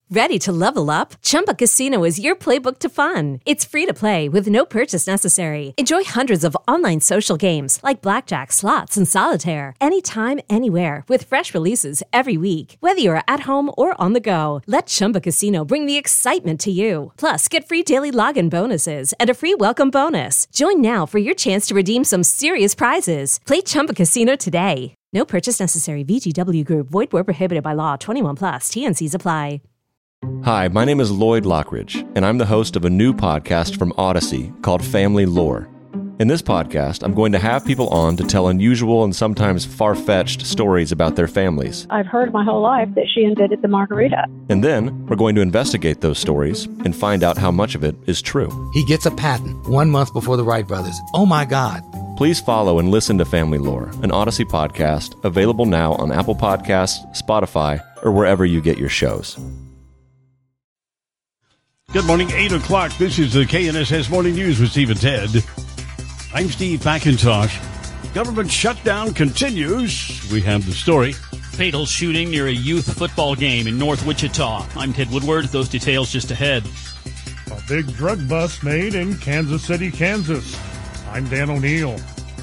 Ready to level up? Chumba Casino is your playbook to fun. It's free to play with no purchase necessary. Enjoy hundreds of online social games like blackjack, slots, and solitaire anytime, anywhere with fresh releases every week. Whether you're at home or on the go, let Chumba Casino bring the excitement to you. Plus, get free daily login bonuses and a free welcome bonus. Join now for your chance to redeem some serious prizes. Play Chumba Casino today. No purchase necessary. VGW Group. Void where prohibited by law. 21 plus. T&Cs apply. Hi, my name is Lloyd Lockridge, and I'm the host of a new podcast from Odyssey called Family Lore. In this podcast, I'm going to have people on to tell unusual and sometimes far-fetched stories about their families. I've heard my whole life that she invented the margarita. And then we're going to investigate those stories and find out how much of it is true. He gets a patent 1 month before the Wright brothers. Oh my God. Please follow and listen to Family Lore, an Odyssey podcast available now on Apple Podcasts, Spotify, or wherever you get your shows. Good morning, 8 o'clock. This is the KNSS Morning News with Steve and Ted. I'm Steve McIntosh. Government shutdown continues. We have the story. Fatal shooting near a youth football game in North Wichita. I'm Ted Woodward. Those details just ahead. A big drug bust made in Kansas City, Kansas. I'm Dan O'Neill.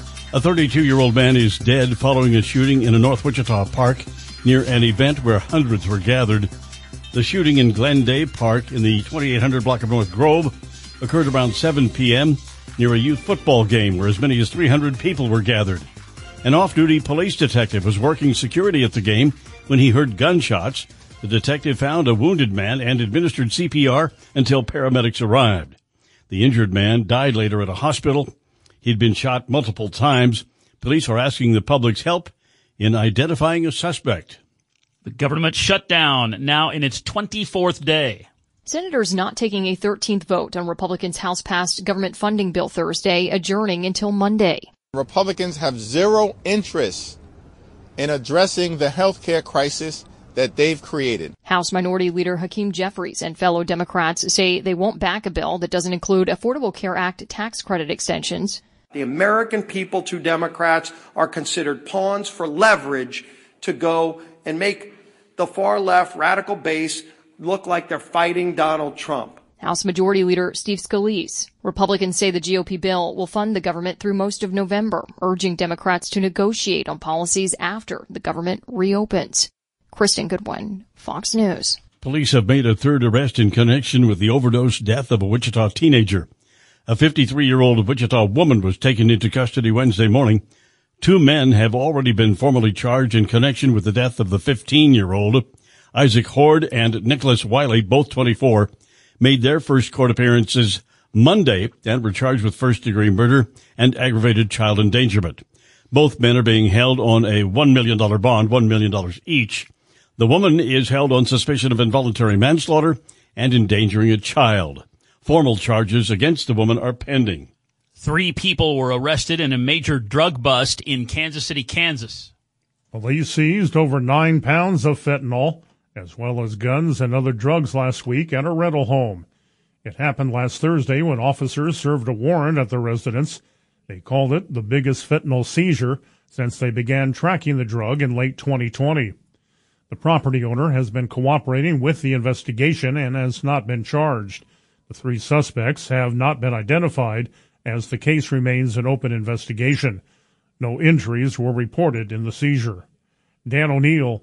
A 32-year-old man is dead following a shooting in a North Wichita park near an event where hundreds were gathered. The shooting in Glenday Park in the 2800 block of North Grove occurred around 7 p.m. near a youth football game where as many as 300 people were gathered. An off-duty police detective was working security at the game when he heard gunshots. The detective found a wounded man and administered CPR until paramedics arrived. The injured man died later at a hospital. He'd been shot multiple times. Police are asking the public's help in identifying a suspect. The government shutdown now in its 24th day. Senators not taking a 13th vote on Republicans' House-passed government funding bill Thursday, adjourning until Monday. Republicans have zero interest in addressing the health care crisis that they've created. House Minority Leader Hakeem Jeffries and fellow Democrats say they won't back a bill that doesn't include Affordable Care Act tax credit extensions. The American people to Democrats are considered pawns for leverage to go and make the far-left radical base look like they're fighting Donald Trump. House Majority Leader Steve Scalise. Republicans say the GOP bill will fund the government through most of November, urging Democrats to negotiate on policies after the government reopens. Kristen Goodwin, Fox News. Police have made a third arrest in connection with the overdose death of a Wichita teenager. A 53-year-old Wichita woman was taken into custody Wednesday morning. 2 men have already been formally charged in connection with the death of the 15-year-old. Isaac Horde and Nicholas Wiley, both 24, made their first court appearances Monday and were charged with first-degree murder and aggravated child endangerment. Both men are being held on a $1 million bond, $1 million each. The woman is held on suspicion of involuntary manslaughter and endangering a child. Formal charges against the woman are pending. 3 people were arrested in a major drug bust in Kansas City, Kansas. Police seized over 9 pounds of fentanyl, as well as guns and other drugs last week at a rental home. It happened last Thursday when officers served a warrant at the residence. They called it the biggest fentanyl seizure since they began tracking the drug in late 2020. The property owner has been cooperating with the investigation and has not been charged. The 3 suspects have not been identified as the case remains an open investigation. No injuries were reported in the seizure. Dan O'Neill,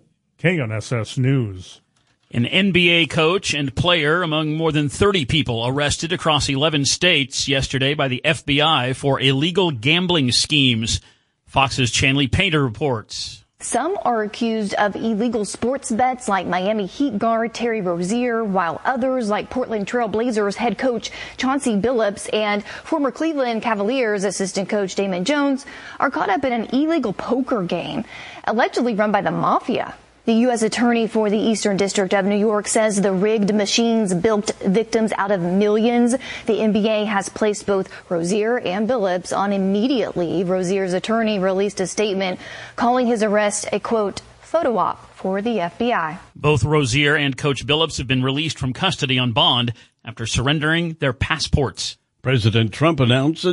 KNSS News. An NBA coach and player among more than 30 people arrested across 11 states yesterday by the FBI for illegal gambling schemes. Fox's Chanley Painter reports. Some are accused of illegal sports bets like Miami Heat guard Terry Rozier, while others like Portland Trail Blazers head coach Chauncey Billups and former Cleveland Cavaliers assistant coach Damon Jones are caught up in an illegal poker game allegedly run by the mafia. The U.S. Attorney for the Eastern District of New York says the rigged machines bilked victims out of millions. The NBA has placed both Rozier and Billups on immediate leave. Rozier's attorney released a statement calling his arrest a, quote, photo op for the FBI. Both Rozier and Coach Billups have been released from custody on bond after surrendering their passports. President Trump announced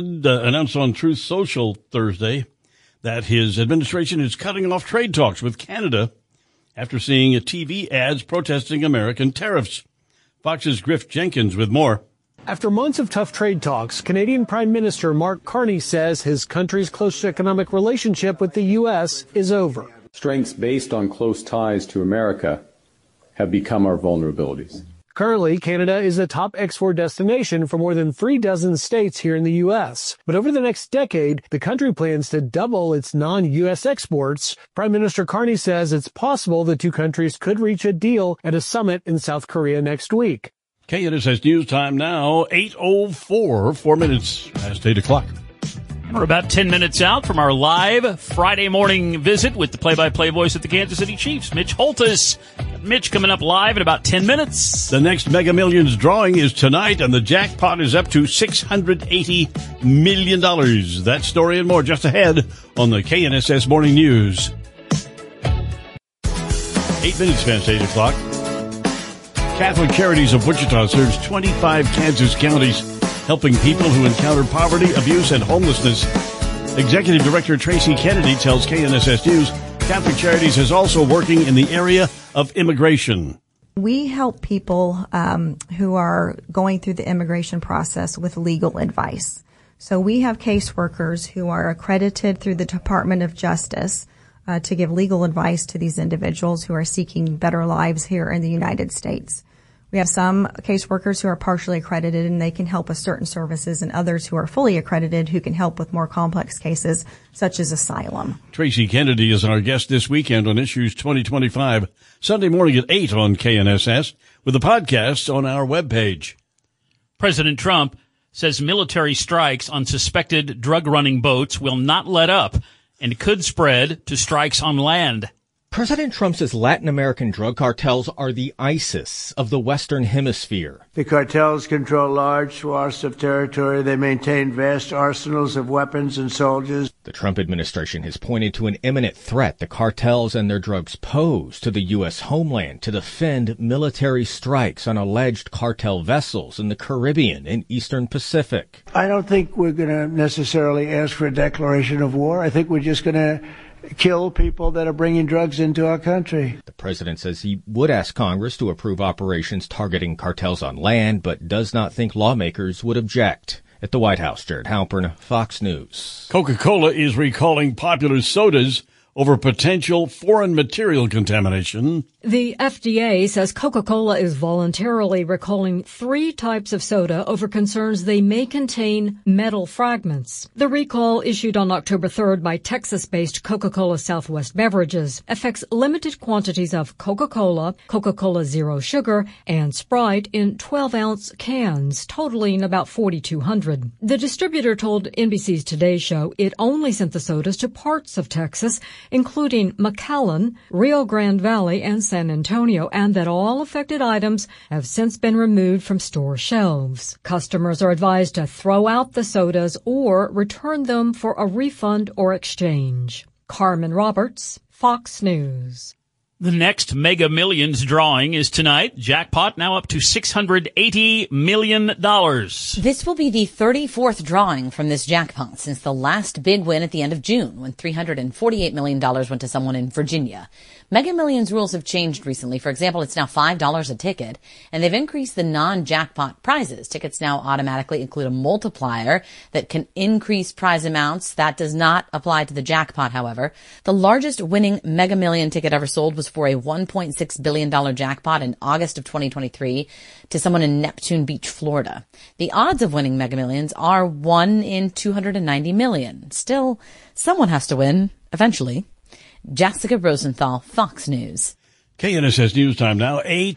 on Truth Social Thursday that his administration is cutting off trade talks with Canada after seeing TV ads protesting American tariffs. Fox's Griff Jenkins with more. After months of tough trade talks, Canadian Prime Minister Mark Carney says his country's close economic relationship with the U.S. is over. Strengths based on close ties to America have become our vulnerabilities. Currently, Canada is a top export destination for more than 36 states here in the U.S. But over the next decade, the country plans to double its non-U.S. exports. Prime Minister Carney says it's possible the two countries could reach a deal at a summit in South Korea next week. KNSS News Time now, 8:04, 4 minutes past 8 o'clock. We're about 10 minutes out from our live Friday morning visit with the play-by-play voice of the Kansas City Chiefs, Mitch Holthus. Mitch coming up live in about 10 minutes. The next Mega Millions drawing is tonight, and the jackpot is up to $680 million. That story and more just ahead on the KNSS Morning News. 8 minutes past 8 o'clock. Catholic Charities of Wichita serves 25 Kansas counties, helping people who encounter poverty, abuse, and homelessness. Executive Director Tracy Kennedy tells KNSS News Catholic Charities is also working in the area of immigration. We help people who are going through the immigration process with legal advice. So we have caseworkers who are accredited through the Department of Justice to give legal advice to these individuals who are seeking better lives here in the United States. We have some caseworkers who are partially accredited and they can help with certain services, and others who are fully accredited who can help with more complex cases such as asylum. Tracy Kennedy is our guest this weekend on Issues 2025, Sunday morning at 8 on KNSS, with a podcast on our webpage. President Trump says military strikes on suspected drug-running boats will not let up and could spread to strikes on land. President Trump says Latin American drug cartels are the ISIS of the Western Hemisphere. The cartels control large swaths of territory. They maintain vast arsenals of weapons and soldiers. The Trump administration has pointed to an imminent threat the cartels and their drugs pose to the U.S. homeland to defend military strikes on alleged cartel vessels in the Caribbean and Eastern Pacific. I don't think we're going to necessarily ask for a declaration of war. I think we're just going to kill people that are bringing drugs into our country. The president says he would ask Congress to approve operations targeting cartels on land, but does not think lawmakers would object. At the White House, Jared Halpern, Fox News. Coca-Cola is recalling popular sodas over potential foreign material contamination. The FDA says Coca-Cola is voluntarily recalling 3 types of soda over concerns they may contain metal fragments. The recall, issued on October 3rd by Texas-based Coca-Cola Southwest Beverages, affects limited quantities of Coca-Cola, Coca-Cola Zero Sugar, and Sprite in 12-ounce cans, totaling about 4,200. The distributor told NBC's Today Show it only sent the sodas to parts of Texas, including McAllen, Rio Grande Valley, and San Antonio, and that all affected items have since been removed from store shelves. Customers are advised to throw out the sodas or return them for a refund or exchange. Carmen Roberts, Fox News. The next Mega Millions drawing is tonight. Jackpot now up to $680 million. This will be the 34th drawing from this jackpot since the last big win at the end of June, when $348 million went to someone in Virginia. Mega Millions rules have changed recently. For example, it's now $5 a ticket, and they've increased the non-jackpot prizes. Tickets now automatically include a multiplier that can increase prize amounts. That does not apply to the jackpot, however. The largest winning Mega Million ticket ever sold was for a $1.6 billion jackpot in August of 2023 to someone in Neptune Beach, Florida. The odds of winning Mega Millions are 1 in 290 million. Still, someone has to win, eventually. Jessica Rosenthal, Fox News. KNSS News Time now,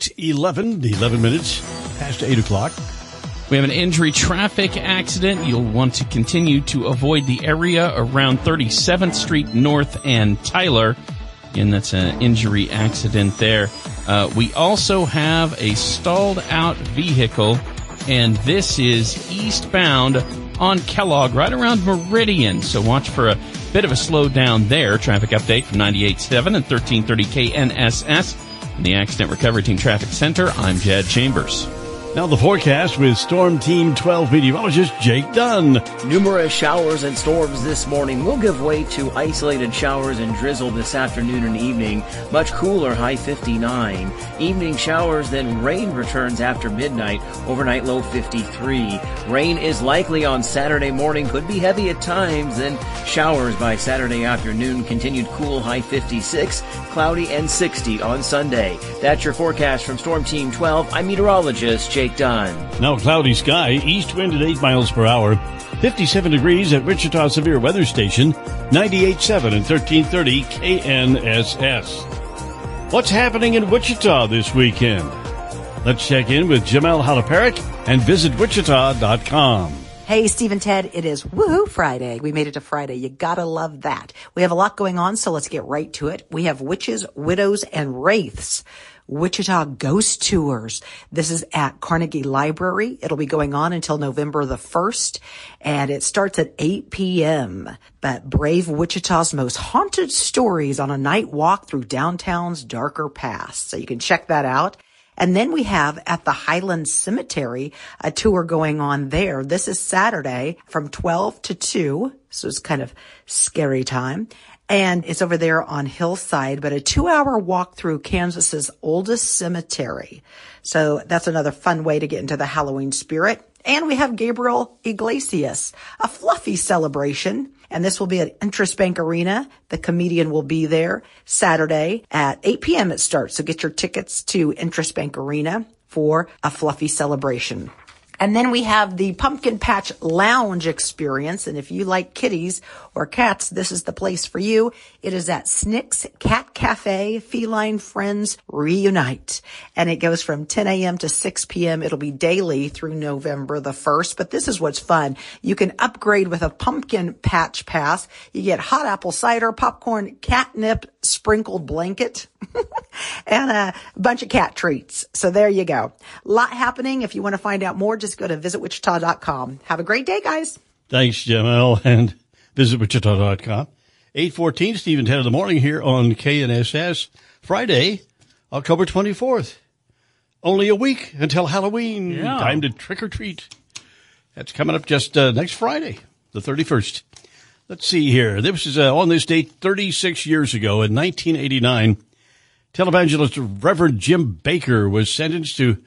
8:11, 11 minutes past 8 o'clock. We have an injury traffic accident. You'll want to continue to avoid the area around 37th Street North and Tyler. And that's an injury accident there. We also have a stalled out vehicle, and this is eastbound on Kellogg, right around Meridian. So watch for a bit of a slowdown there. Traffic update from 98.7 and 1330 KNSS. In the Accident Recovery Team Traffic Center, I'm Jed Chambers. Now the forecast with Storm Team 12 meteorologist Jake Dunn. Numerous showers and storms this morning will give way to isolated showers and drizzle this afternoon and evening. Much cooler, high 59. Evening showers, then rain returns after midnight. Overnight low 53. Rain is likely on Saturday morning, could be heavy at times. Then showers by Saturday afternoon. Continued cool, high 56. Cloudy and 60 on Sunday. That's your forecast from Storm Team 12. I'm meteorologist Jake Dunn. Now cloudy sky, east wind at 8 miles per hour, 57 degrees at Wichita Severe Weather Station, 98.7 and 1330 KNSS. What's happening in Wichita this weekend? Let's check in with Jamel Halaparik and visit Wichita.com. Hey, Steve and Ted, it is Woohoo Friday. We made it to Friday. You gotta love that. We have a lot going on, so let's get right to it. We have Witches, Widows, and Wraiths. Wichita Ghost Tours. This is at Carnegie Library. It'll be going on until November the 1st, and it starts at 8 p.m. But brave Wichita's most haunted stories on a night walk through downtown's darker past. So you can check that out. And then we have at the Highland Cemetery a tour going on there. This is Saturday from 12 to 2. So it's kind of scary time. And it's over there on Hillside, but a 2-hour walk through Kansas's oldest cemetery. So that's another fun way to get into the Halloween spirit. And we have Gabriel Iglesias, a fluffy celebration. And this will be at Interest Bank Arena. The comedian will be there Saturday at 8 p.m. it starts. So get your tickets to Interest Bank Arena for a fluffy celebration. And then we have the Pumpkin Patch Lounge experience. And if you like kitties or cats, this is the place for you. It is at Snick's Cat Cafe. Feline Friends Reunite. And it goes from 10 a.m. to 6 p.m. It'll be daily through November the 1st. But this is what's fun. You can upgrade with a Pumpkin Patch Pass. You get hot apple cider, popcorn, catnip, sprinkled blanket, and a bunch of cat treats. So there you go. A lot happening. If you want to find out more, just go to visitwichita.com. Have a great day, guys. Thanks, Jamel, and visitwichita.com. 8:14, Steve and Ted in the morning here on KNSS. Friday, October 24th. Only a week until Halloween. Yeah. Time to trick or treat. That's coming up just next Friday, the 31st. Let's see here. This is on this date 36 years ago in 1989. Televangelist Reverend Jim Baker was sentenced to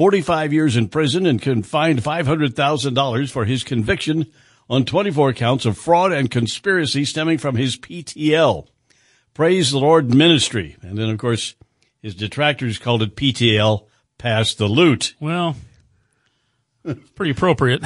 45 years in prison and fined $500,000 for his conviction on 24 counts of fraud and conspiracy stemming from his PTL, Praise the Lord ministry. And then, of course, his detractors called it PTL, Pass the Loot. Well, pretty appropriate.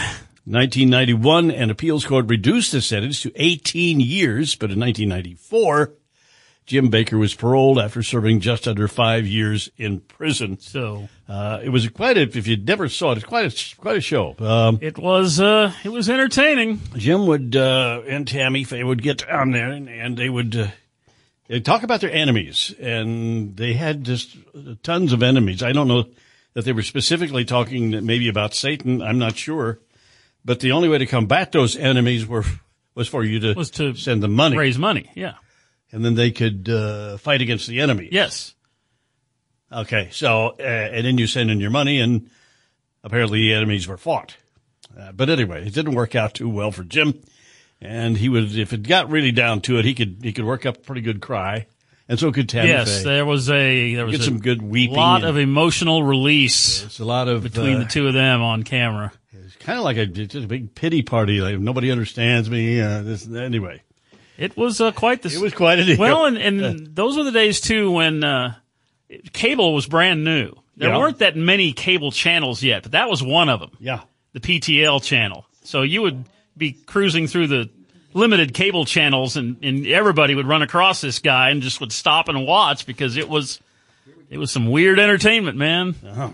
1991, an appeals court reduced the sentence to 18 years, but in 1994, Jim Baker was paroled after serving just under 5 years in prison. So it was if you never saw it, it's quite a show. It was entertaining. Jim would and Tammy Faye would get down there, and they would they'd talk about their enemies, and they had just tons of enemies. I don't know that they were specifically talking maybe about Satan. I'm not sure. But the only way to combat those enemies was for you to send them money. Raise money, yeah. And then they could fight against the enemy. Yes. Okay, so, and then you send in your money, and apparently the enemies were fought. But anyway, it didn't work out too well for Jim. And he would, if it got really down to it, he could work up a pretty good cry. And so could Tammy Faye. Yes, there was some good weeping. A lot of emotional release. It's a lot of between the two of them on camera. It's kind of like just a big pity party. Like nobody understands me. Anyway, it was quite the. It was quite a deal. Well, and those were the days too when cable was brand new. There weren't that many cable channels yet, but that was one of them. Yeah, the PTL channel. So you would be cruising through the limited cable channels, and everybody would run across this guy and just would stop and watch because it was some weird entertainment, man. Wow.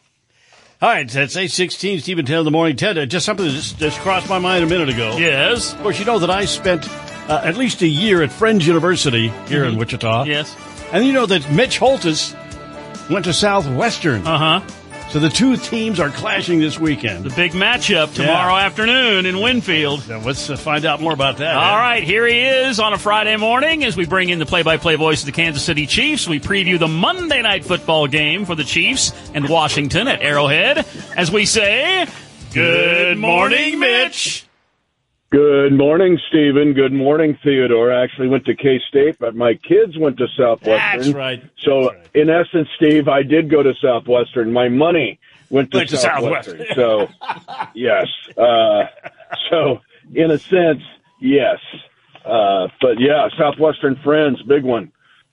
All right, that's 8:16, Steve and Ted in the morning. Ted, just something that just crossed my mind a minute ago. Yes. Of course, you know that I spent at least a year at Friends University here in Wichita. Yes. And you know that Mitch Holtis went to Southwestern. Uh-huh. So the two teams are clashing this weekend. The big matchup tomorrow afternoon in Winfield. Now let's find out more about that. All right, here he is on a Friday morning as we bring in the play-by-play voice of the Kansas City Chiefs. We preview the Monday night football game for the Chiefs and Washington at Arrowhead. As we say, good morning, Mitch. Good morning, Stephen. Good morning, Theodore. I actually went to K-State, but my kids went to Southwestern. That's right. So, in essence, Steve, I did go to Southwestern. My money went to Southwestern. So, yes. So, in a sense, yes. But, yeah, Southwestern Friends, big one.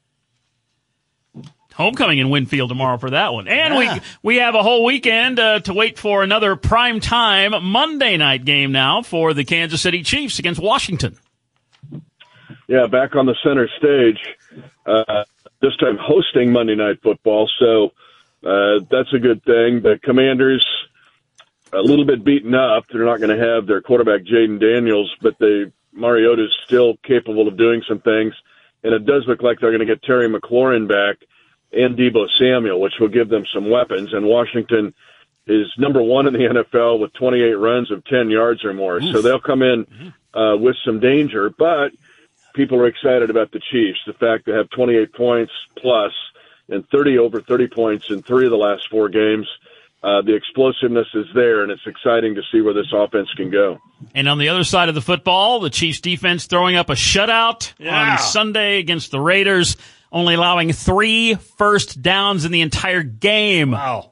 Homecoming in Winfield tomorrow for that one. And we have a whole weekend to wait for another primetime Monday night game now for the Kansas City Chiefs against Washington. Yeah, back on the center stage, this time hosting Monday Night Football. So that's a good thing. The Commanders, a little bit beaten up. They're not going to have their quarterback, Jaden Daniels, but Mariota's still capable of doing some things. And it does look like they're going to get Terry McLaurin back and Deebo Samuel, which will give them some weapons. And Washington is number one in the NFL with 28 runs of 10 yards or more. So they'll come in with some danger. But people are excited about the Chiefs, the fact they have 28 points plus and over 30 points in 3 of the last 4 games. The explosiveness is there, and it's exciting to see where this offense can go. And on the other side of the football, the Chiefs defense throwing up a shutout on Sunday against the Raiders, only allowing 3 first downs in the entire game. Wow.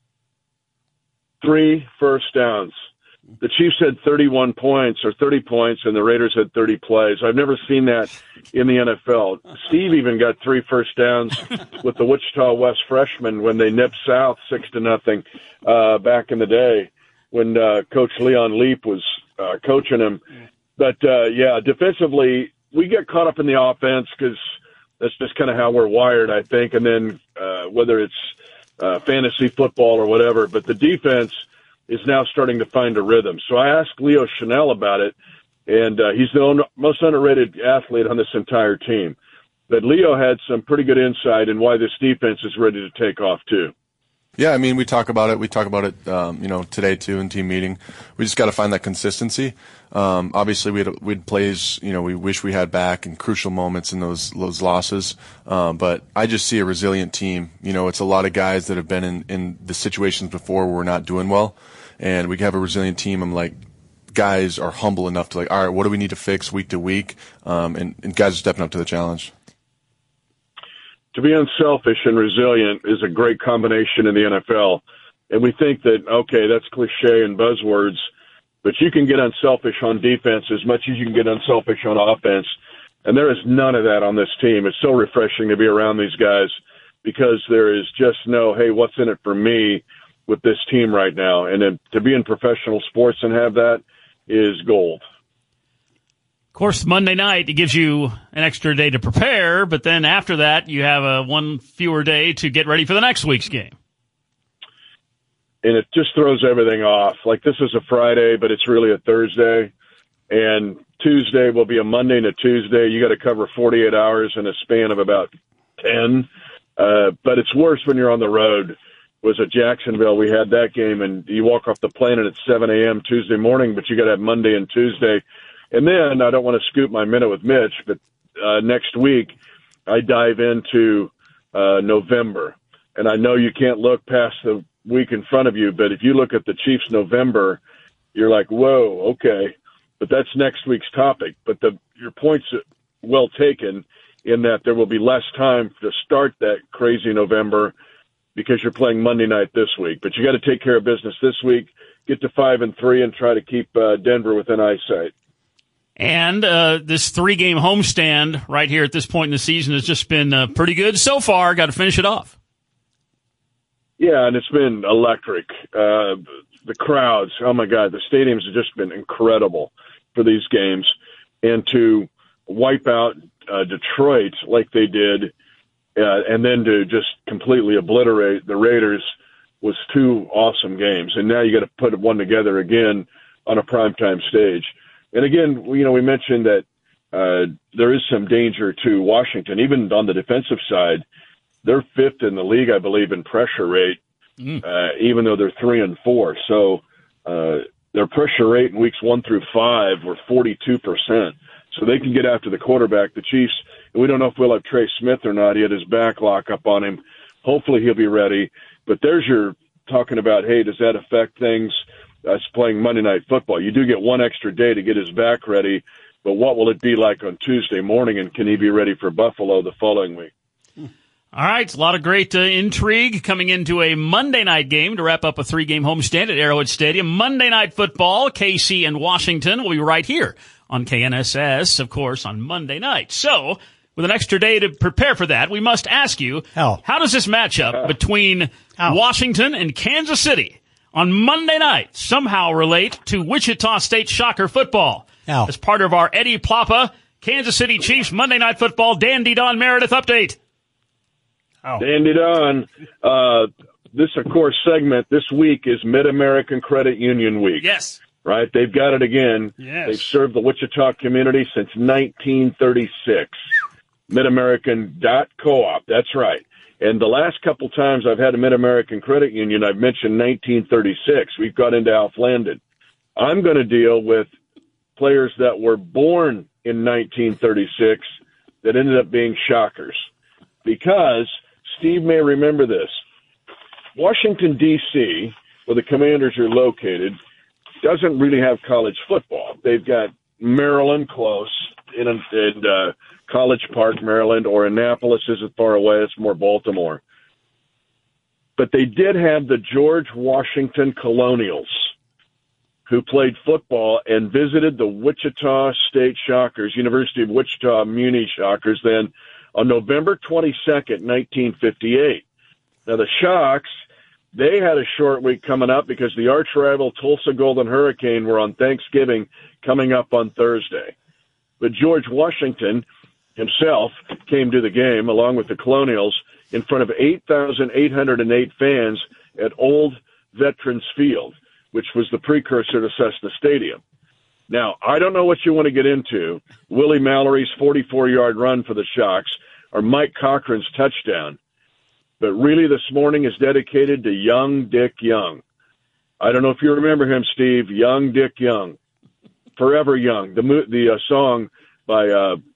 3 first downs. The Chiefs had 31 points or 30 points, and the Raiders had 30 plays. I've never seen that in the NFL. Steve even got 3 first downs with the Wichita West freshmen when they nipped South 6-0 back in the day when Coach Leon Leap was coaching him. But, defensively, we get caught up in the offense because that's just kind of how we're wired, I think. And then whether it's fantasy football or whatever, but the defense is now starting to find a rhythm. So I asked Leo Chanel about it, and he's the most underrated athlete on this entire team. But Leo had some pretty good insight in why this defense is ready to take off, too. Yeah, I mean, we talk about it. We talk about it, today too in team meeting. We just got to find that consistency. Obviously, we'd plays, we wish we had back in crucial moments in those losses. But I just see a resilient team. It's a lot of guys that have been in the situations before where we're not doing well, and we have a resilient team. I'm like, guys are humble enough to all right, what do we need to fix week to week? And guys are stepping up to the challenge. To be unselfish and resilient is a great combination in the NFL. And we think that, okay, that's cliche and buzzwords, but you can get unselfish on defense as much as you can get unselfish on offense. And there is none of that on this team. It's so refreshing to be around these guys because there is just no, hey, what's in it for me with this team right now? And then to be in professional sports and have that is gold. Of course, Monday night, it gives you an extra day to prepare, but then after that, you have one fewer day to get ready for the next week's game. And it just throws everything off. Like, this is a Friday, but it's really a Thursday. And Tuesday will be a Monday and a Tuesday. You got to cover 48 hours in a span of about 10. But it's worse when you're on the road. It was at Jacksonville. We had that game, and you walk off the plane and it's 7 a.m. Tuesday morning, but you got to have Monday and Tuesday. And then, I don't want to scoop my minute with Mitch, but next week I dive into November. And I know you can't look past the week in front of you, but if you look at the Chiefs November, you're like, whoa, okay. But that's next week's topic. But your point's well taken in that there will be less time to start that crazy November because you're playing Monday night this week. But you got to take care of business this week, get to 5-3, and try to keep Denver within eyesight. And this 3-game homestand right here at this point in the season has just been pretty good so far. Got to finish it off. Yeah, and it's been electric. The crowds, oh, my God, the stadiums have just been incredible for these games. And to wipe out Detroit like they did and then to just completely obliterate the Raiders was 2 awesome games. And now you got to put one together again on a primetime stage. And again, we mentioned that there is some danger to Washington. Even on the defensive side, they're 5th in the league, I believe, in pressure rate. even though they're 3-4. So their pressure rate in weeks 1 through 5 were 42%. So they can get after the quarterback. The Chiefs, and we don't know if we'll have Trey Smith or not. He had his back lock up on him. Hopefully he'll be ready. But there's your talking about, hey, does that affect things? Us playing Monday Night Football. You do get one extra day to get his back ready, but what will it be like on Tuesday morning, and can he be ready for Buffalo the following week? All right, a lot of great intrigue coming into a Monday night game to wrap up a 3-game homestand at Arrowhead Stadium. Monday Night Football, KC and Washington will be right here on KNSS, of course, on Monday night. So, with an extra day to prepare for that, we must ask you, how does this matchup between Washington and Kansas City on Monday night somehow relate to Wichita State Shocker football? As part of our Eddie Plapa, Kansas City Chiefs Monday Night Football Dandy Don Meredith update. Dandy Don. This, of course, segment this week is Mid-American Credit Union Week. Yes. Right? They've got it again. Yes. They've served the Wichita community since 1936. Mid-American.coop. That's right. And the last couple times I've had a Mid-American Credit Union, I've mentioned 1936. We've got into Alf Landon. I'm going to deal with players that were born in 1936 that ended up being Shockers. Because, Steve may remember this, Washington, D.C., where the Commanders are located, doesn't really have college football. They've got Maryland close in College Park, Maryland, or Annapolis isn't far away. It's more Baltimore. But they did have the George Washington Colonials, who played football and visited the Wichita State Shockers, University of Wichita Muni Shockers, then on November 22nd, 1958. Now, the Shocks, they had a short week coming up because the arch rival Tulsa Golden Hurricane were on Thanksgiving coming up on Thursday. But George Washington himself came to the game along with the Colonials in front of 8,808 fans at Old Veterans Field, which was the precursor to Cessna Stadium. Now, I don't know what you want to get into, Willie Mallory's 44-yard run for the Shocks or Mike Cochran's touchdown, but really this morning is dedicated to Young Dick Young. I don't know if you remember him, Steve, Young Dick Young, Forever Young. The song by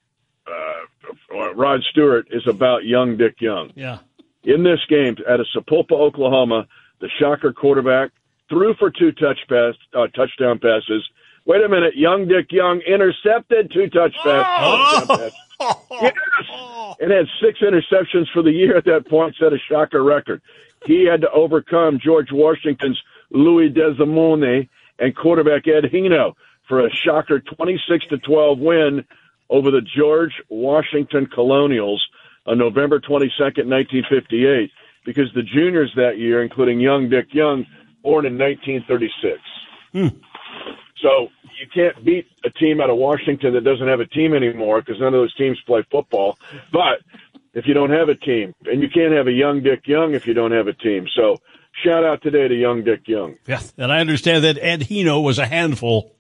Rod Stewart is about Young Dick Young. Yeah. In this game at Sapulpa, Oklahoma, the Shocker quarterback threw for 2 touchdown passes. Wait a minute, Young Dick Young intercepted 2 touchdown passes. Yes! And had 6 interceptions for the year at that point, set a Shocker record. He had to overcome George Washington's Louis Desimone and quarterback Ed Hino for a Shocker 26-12 win over the George Washington Colonials on November 22nd, 1958, because the juniors that year, including Young Dick Young, born in 1936. So you can't beat a team out of Washington that doesn't have a team anymore because none of those teams play football. But if you don't have a team, and you can't have a Young Dick Young if you don't have a team. So shout out today to Young Dick Young. Yeah, and I understand that Ed Hino was a handful.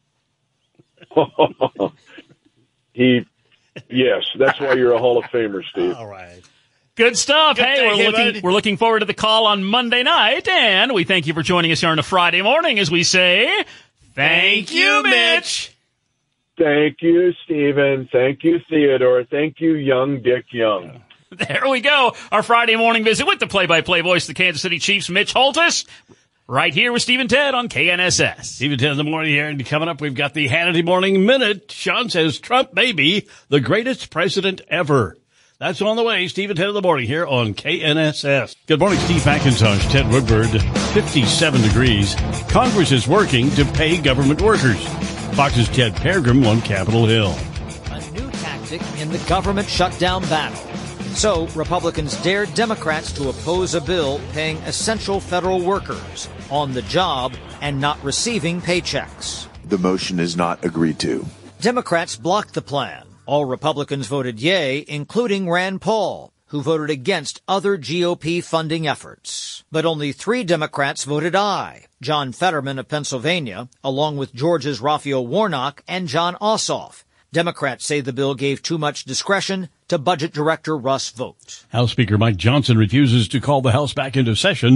Yes, that's why you're a Hall of Famer, Steve. All right. Good stuff. Good Hey, we're looking forward to the call on Monday night, and we thank you for joining us here on a Friday morning as we say, thank you, Mitch. Thank you, Stephen. Thank you, Theodore. Thank you, Young Dick Young. There we go. Our Friday morning visit with the play-by-play voice of the Kansas City Chiefs, Mitch Holthus, right here with Steve and Ted on KNSS. Steve and Ted in the morning here, and coming up, we've got the Hannity Morning Minute. Sean says Trump may be the greatest president ever. That's on the way. Steve and Ted in the morning here on KNSS. Good morning, Steve McIntosh, Ted Woodward, 57 degrees. Congress is working to pay government workers. Fox's Ted Peregrine on Capitol Hill. A new tactic in the government shutdown battle. So, Republicans dared Democrats to oppose a bill paying essential federal workers on the job and not receiving paychecks. The motion is not agreed to. Democrats blocked the plan. All Republicans voted yay, including Rand Paul, who voted against other GOP funding efforts. But only 3 Democrats voted aye. John Fetterman of Pennsylvania, along with Georgia's Raphael Warnock and John Ossoff. Democrats say the bill gave too much discretion to Budget Director Russ Vought. House Speaker Mike Johnson refuses to call the House back into session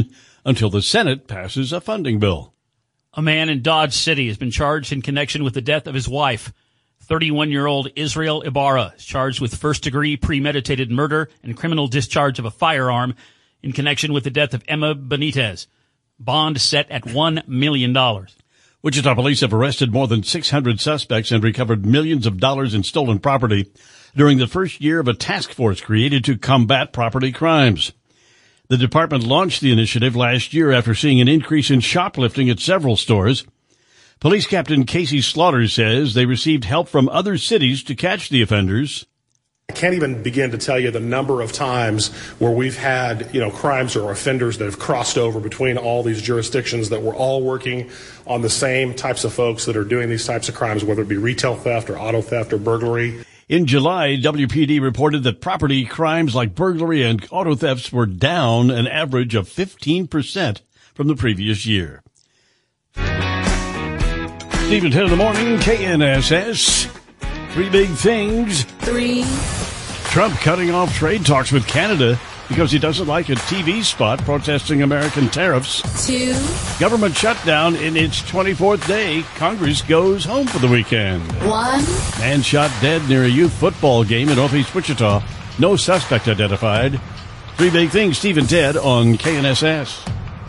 until the Senate passes a funding bill. A man in Dodge City has been charged in connection with the death of his wife. 31-year-old Israel Ibarra is charged with first-degree premeditated murder and criminal discharge of a firearm in connection with the death of Emma Benitez. Bond set at $1 million. Wichita police have arrested more than 600 suspects and recovered millions of dollars in stolen property during the first year of a task force created to combat property crimes. The department launched the initiative last year after seeing an increase in shoplifting at several stores. Police Captain Casey Slaughter says they received help from other cities to catch the offenders. I can't even begin to tell you the number of times where we've had, crimes or offenders that have crossed over between all these jurisdictions, that we're all working on the same types of folks that are doing these types of crimes, whether it be retail theft or auto theft or burglary. In July, WPD reported that property crimes like burglary and auto thefts were down an average of 15% from the previous year. Steve at 10 in the morning, KNSS. Three big things. Trump cutting off trade talks with Canada because he doesn't like a TV spot protesting American tariffs. 2. Government shutdown in its 24th day. Congress goes home for the weekend. 1. Man shot dead near a youth football game in Northeast Wichita. No suspect identified. Three big things, Steve and Ted on KNSS.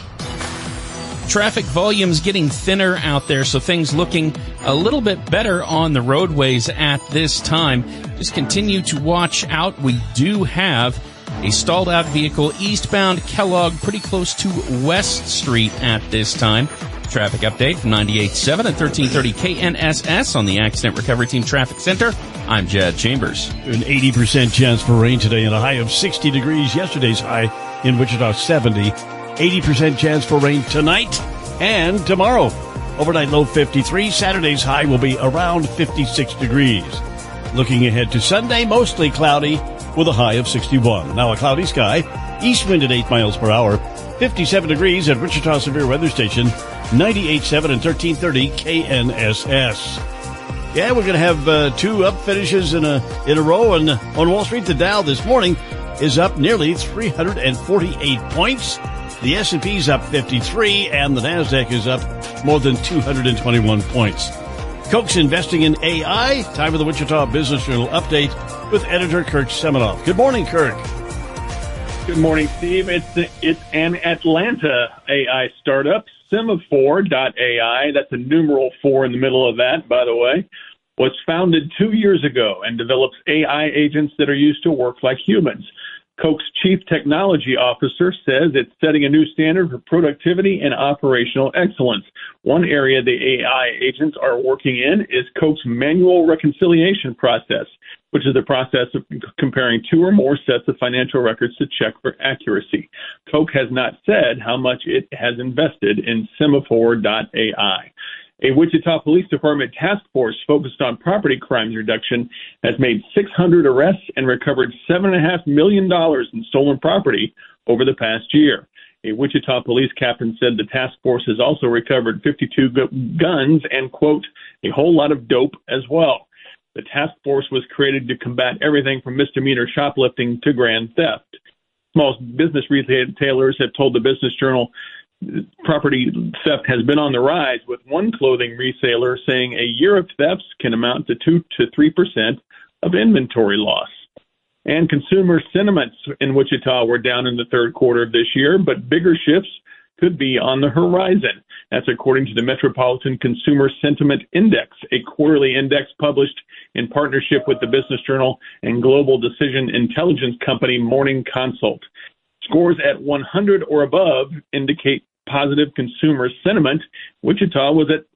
Traffic volumes getting thinner out there, so things looking a little bit better on the roadways at this time. Just continue to watch out. We do have a stalled out vehicle eastbound Kellogg pretty close to West Street at this time. Traffic update from 98.7 and 1330 KNSS on the Accident Recovery Team Traffic Center. I'm Jed Chambers. An 80% chance for rain today and a high of 60 degrees. Yesterday's high in Wichita, 70. 80% chance for rain tonight and tomorrow. Overnight low 53. Saturday's high will be around 56 degrees. Looking ahead to Sunday, mostly cloudy with a high of 61. Now a cloudy sky. East wind at 8 miles per hour. 57 degrees at Wichita Severe Weather Station. 98.7 and 1330 KNSS. Yeah, we're going to have two up finishes in a row. And on Wall Street, the Dow this morning is up nearly 348 points. The S&P's up 53, and the NASDAQ is up more than 221 points. Koch's investing in AI. Time for the Wichita Business Journal update with editor Kirk Seminoff. Good morning, Kirk. Good morning, Steve. It's an Atlanta AI startup, Semaphore.ai. That's a numeral 4 in the middle of that, by the way. Was founded 2 years ago and develops AI agents that are used to work like humans. Koch's chief technology officer says it's setting a new standard for productivity and operational excellence. One area the AI agents are working in is Koch's manual reconciliation process, which is the process of comparing two or more sets of financial records to check for accuracy. Koch has not said how much it has invested in Semaphore.ai. A Wichita Police Department task force focused on property crimes reduction has made 600 arrests and recovered $7.5 million in stolen property over the past year. A Wichita police captain said the task force has also recovered 52 guns and, quote, a whole lot of dope as well. The task force was created to combat everything from misdemeanor shoplifting to grand theft. Small business retailers have told the Business Journal property theft has been on the rise, with one clothing retailer saying a year of thefts can amount to 2 to 3% of inventory loss. And consumer sentiments in Wichita were down in the third quarter of this year, but bigger shifts could be on the horizon. That's according to the Metropolitan Consumer Sentiment Index, a quarterly index published in partnership with the Business Journal and global decision intelligence company Morning Consult. Scores at 100 or above indicate positive consumer sentiment. Wichita was at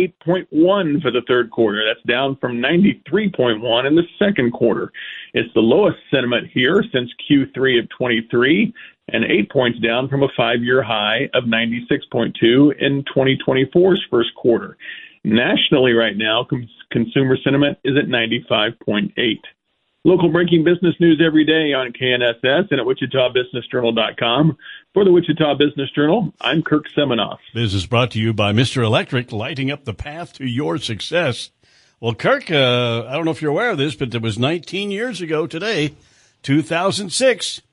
88.1 for the third quarter. That's down from 93.1 in the second quarter. It's the lowest sentiment here since Q3 of 23 and 8 points down from a 5-year high of 96.2 in 2024's first quarter. Nationally right now, consumer sentiment is at 95.8. Local breaking business news every day on KNSS and at WichitaBusinessJournal.com. For the Wichita Business Journal, I'm Kirk Seminoff. This is brought to you by Mr. Electric, lighting up the path to your success. Well, Kirk, I don't know if you're aware of this, but it was 19 years ago today, 2006,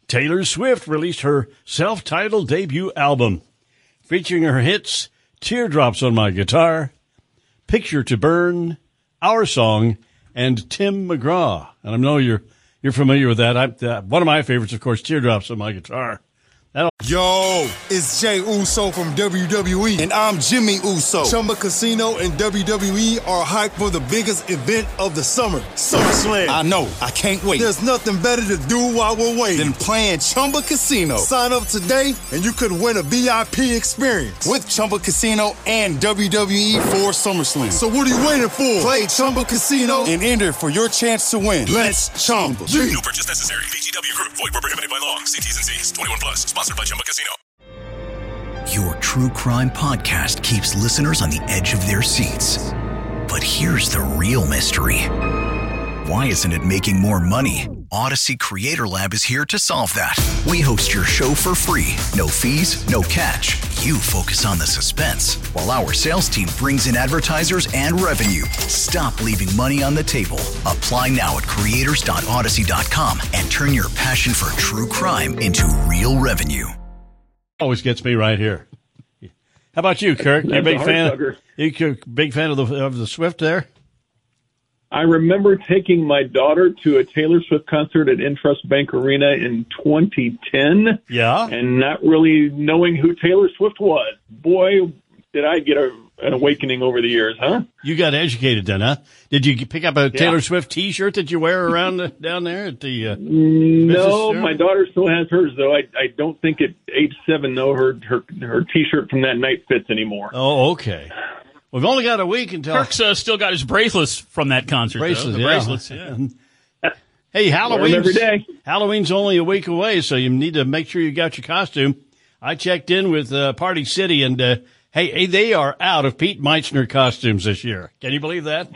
Taylor Swift released her self-titled debut album, featuring her hits Teardrops on My Guitar, Picture to Burn, Our Song, and Tim McGraw. And I know you're familiar with that. One of my favorites, of course, Teardrops on My Guitar. Yo, it's Jay Uso from WWE, and I'm Jimmy Uso. Chumba Casino and WWE are hyped for the biggest event of the summer, SummerSlam. I know, I can't wait. There's nothing better to do while we're waiting than playing Chumba Casino. Sign up today, and you could win a VIP experience with Chumba Casino and WWE for SummerSlam. So what are you waiting for? Play Chumba Casino and enter for your chance to win. Let's Chumba. No purchase necessary. VGW Group. Void where prohibited by law. See T's and C's. 21 plus. Sponsored by Chumba Casino. Your true crime podcast keeps listeners on the edge of their seats. But here's the real mystery. Why isn't it making more money? Odyssey Creator Lab is here to solve that. We host your show for free. No fees, no catch. You focus on the suspense, while our sales team brings in advertisers and revenue. Stop leaving money on the table. Apply now at creators.odyssey.com and turn your passion for true crime into real revenue. Always gets me right here. How about you, Kirk? You a big fan? You big fan of the Swift there? I remember taking my daughter to a Taylor Swift concert at Intrust Bank Arena in 2010. Yeah. And not really knowing who Taylor Swift was. Boy, did I get an awakening over the years, huh? You got educated then, huh? Did you pick up a Taylor Swift T-shirt that you wear around down there at the No, my daughter still has hers, though. I don't think at age 7, though, her T-shirt from that night fits anymore. Oh, okay. We've only got a week until... Kirk's still got his bracelets from that concert. Bracelets, yeah. Hey, every day. Halloween's only a week away, so you need to make sure you got your costume. I checked in with Party City, and hey, they are out of Pete Meitzner costumes this year. Can you believe that?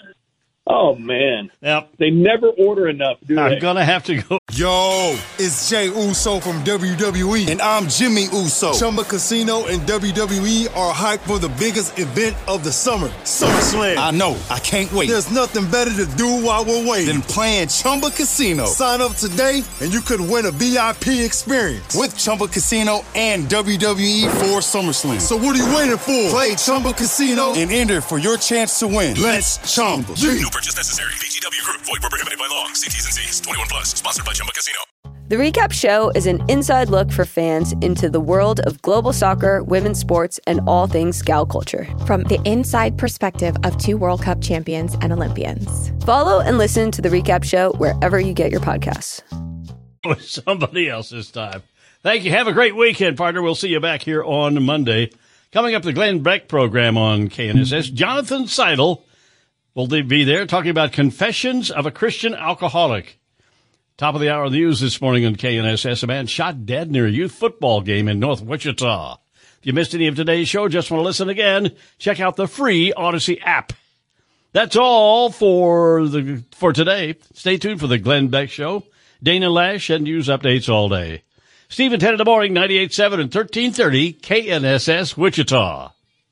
Oh, man. Yep. They never order enough, do they? I'm going to have to go. Yo, it's Jay Uso from WWE, and I'm Jimmy Uso. Chumba Casino and WWE are hyped for the biggest event of the summer, SummerSlam. I know, I can't wait. There's nothing better to do while we're waiting than playing Chumba Casino. Sign up today, and you could win a VIP experience with Chumba Casino and WWE for SummerSlam. So what are you waiting for? Play Chumba Casino and enter for your chance to win. Let's Chumba. No purchase necessary. VGW Group. Void where prohibited by law. See T's and C's. 21 plus. Sponsored by Chumba Casino. The Recap Show is an inside look for fans into the world of global soccer, women's sports, and all things gal culture. From the inside perspective of 2 World Cup champions and Olympians. Follow and listen to The Recap Show wherever you get your podcasts. With somebody else this time. Thank you. Have a great weekend, partner. We'll see you back here on Monday. Coming up, the Glenn Beck program on KNSS. Jonathan Seidel will be there talking about Confessions of a Christian Alcoholic. Top of the hour news this morning on KNSS. A man shot dead near a youth football game in North Wichita. If you missed any of today's show, just want to listen again, check out the free Odyssey app. That's all for today. Stay tuned for the Glenn Beck Show. Dana Lash and news updates all day. Steve and Ted in the morning, 98.7 and 1330 KNSS Wichita.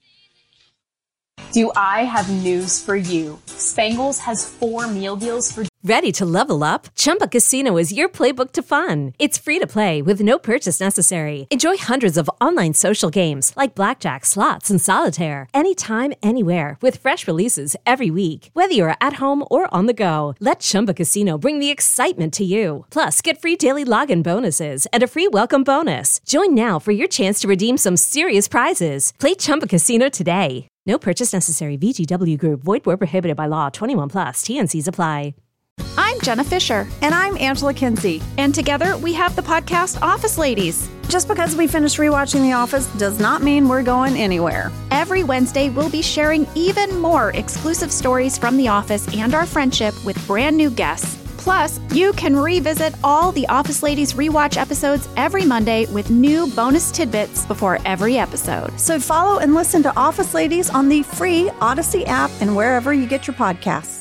Do I have news for you? Spangles has 4 meal deals for... Ready to level up? Chumba Casino is your playbook to fun. It's free to play with no purchase necessary. Enjoy hundreds of online social games like blackjack, slots, and solitaire. Anytime, anywhere with fresh releases every week. Whether you're at home or on the go, let Chumba Casino bring the excitement to you. Plus, get free daily login bonuses and a free welcome bonus. Join now for your chance to redeem some serious prizes. Play Chumba Casino today. No purchase necessary. VGW Group. Void where prohibited by law. 21 plus. T&Cs apply. I'm Jenna Fisher. And I'm Angela Kinsey. And together we have the podcast Office Ladies. Just because we finished rewatching The Office does not mean we're going anywhere. Every Wednesday, we'll be sharing even more exclusive stories from The Office and our friendship with brand new guests. Plus, you can revisit all the Office Ladies rewatch episodes every Monday with new bonus tidbits before every episode. So follow and listen to Office Ladies on the free Odyssey app and wherever you get your podcasts.